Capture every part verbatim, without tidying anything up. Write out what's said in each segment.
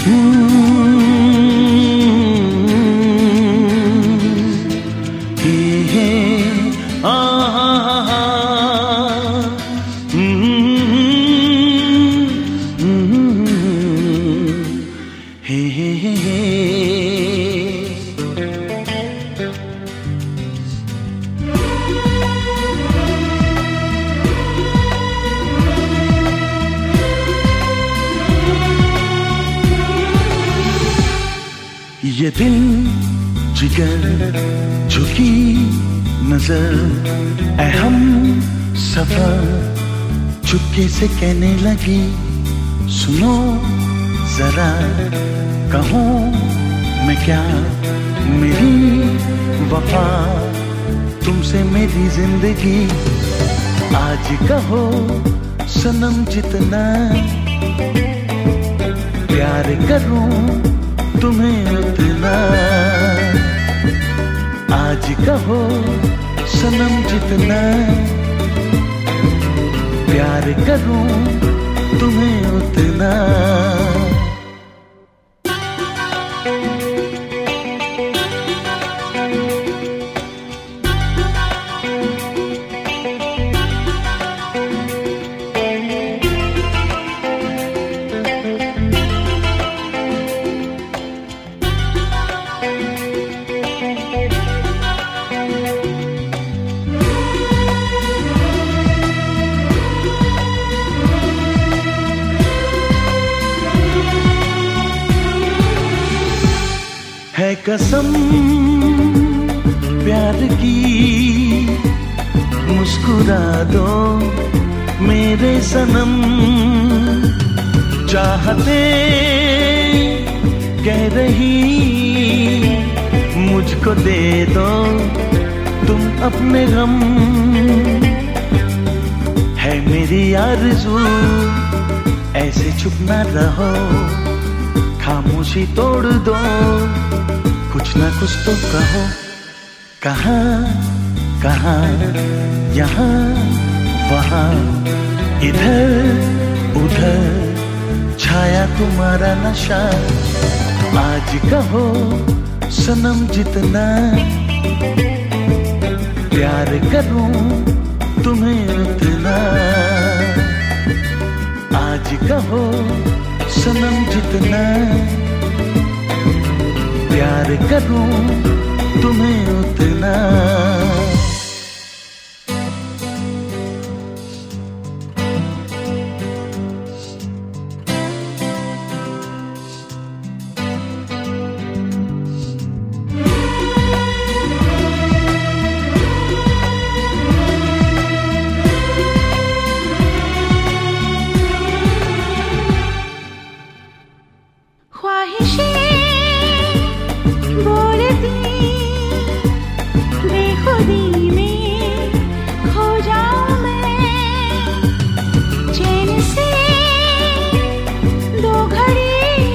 ये दिल जिगर झुकी नजर ऐ हम सफर चुपके से कहने लगी, सुनो जरा कहूँ मैं क्या, मेरी वफा तुमसे मेरी जिंदगी। आज कहो सनम जितना प्यार करूं तुम्हें उतना, आज कहो सनम जितना प्यार करूं तुम्हें उतना। है कसम प्यार की मुस्कुरा दो मेरे सनम, चाहते कह रही मुझको दे दो तुम अपने गम। है मेरी आरज़ू ऐसे चुप ना रहो, खामोशी तोड़ दो कुछ ना कुछ तो कहो। कहाँ कहाँ यहाँ वहाँ इधर उधर छाया तुम्हारा नशा। आज कहो सनम जितना प्यार करूं तुम्हें उतना, आज कहो सनम जितना प्यार करूं तुम्हें उतना। बेखुदी में खो जाऊं मैं, चैन से दो घड़ी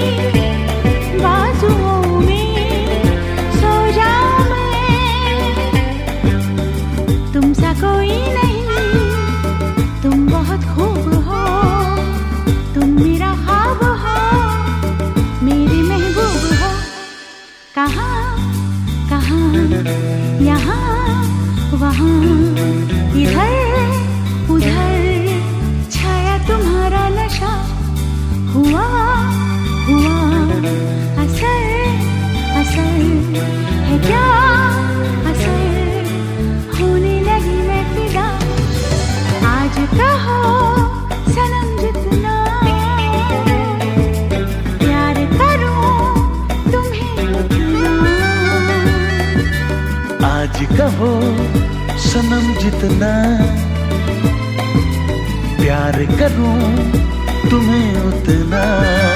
बाजुओं में सो जाऊं मैं। तुम सा कोई नहीं, तुम बहुत खूब हो, तुम मेरा ख्वाब हो, मेरी महबूब हो। कहाँ कहाँ यहाँ वहाँ इधर उधर छाया तुम्हारा नशा। हुआ हुआ असर असर है क्या असर, होने लगी मैं फिदा। आज कहो सनम जितना प्यार करूं तुम्हें उतना, आज कहो सनम जितना प्यार करूं तुम्हें उतना।